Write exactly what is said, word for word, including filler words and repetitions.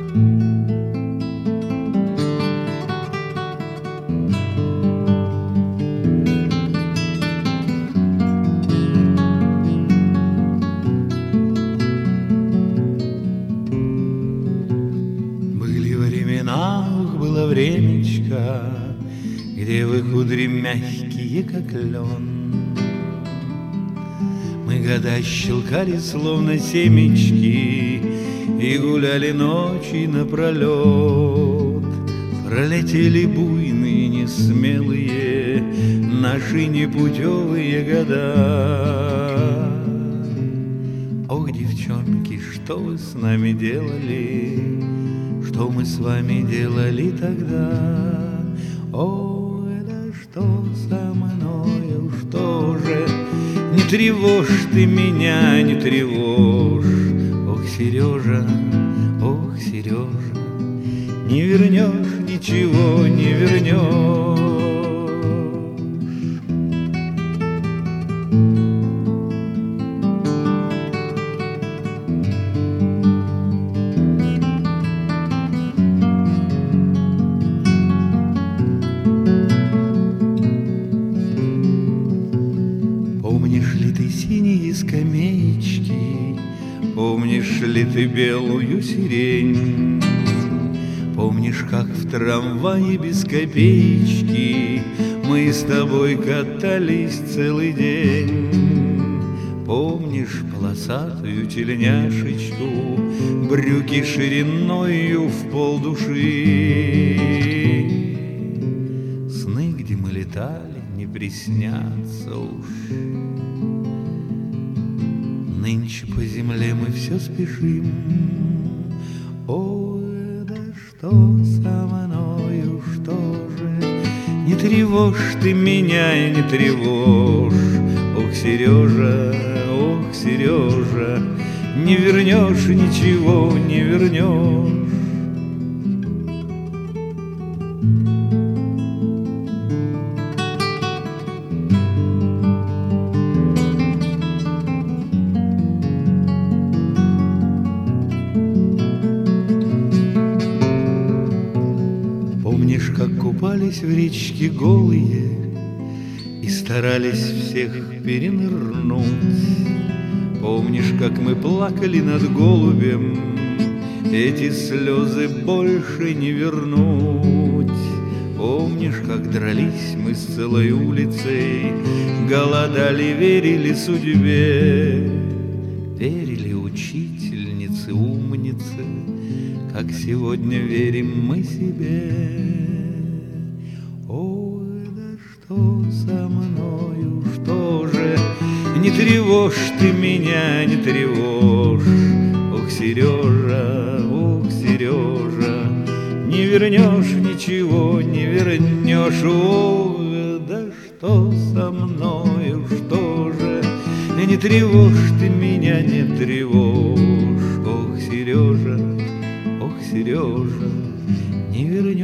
Было времечко, где вы кудри мягкие, как лен. Мы года щелкали, словно семечки, и гуляли ночи напролет. Пролетели буйные, несмелые наши непутевые года. Ох, девчонки, что вы с нами делали? Что мы с вами делали тогда? О, это что со мною, что же? Не тревожь ты меня, не тревожь. Ох, Сережа, ох, Сережа, не вернешь, ничего не вернешь. Помнишь ли ты синие скамеечки? Помнишь ли ты белую сирень? Помнишь, как в трамвае без копеечки мы с тобой катались целый день? Помнишь полосатую тельняшечку, брюки шириною в полдуши? Сны, где мы летали, не приснятся уж. Нынче по земле мы все спешим. О, да что со мною, что же? Не тревожь ты меня, не тревожь. Ох, Сережа, ох, Сережа, не вернешь, ничего не вернешь. Помнишь, как купались в речке голые и старались всех перенырнуть? Помнишь, как мы плакали над голубем? Эти слезы больше не вернуть. Помнишь, как дрались мы с целой улицей, голодали, верили судьбе, верили учительнице, умнице, как сегодня верим мы себе. Ой, да что со мною, что же? Не тревожь ты меня, не тревожь. Ох, Сережа, ох, Сережа, не вернешь, ничего не вернешь. Ох, да что со мною, что же? Не тревожь ты меня, не тревожь. Ох, Сережа, ох, Сережа, не вернешь.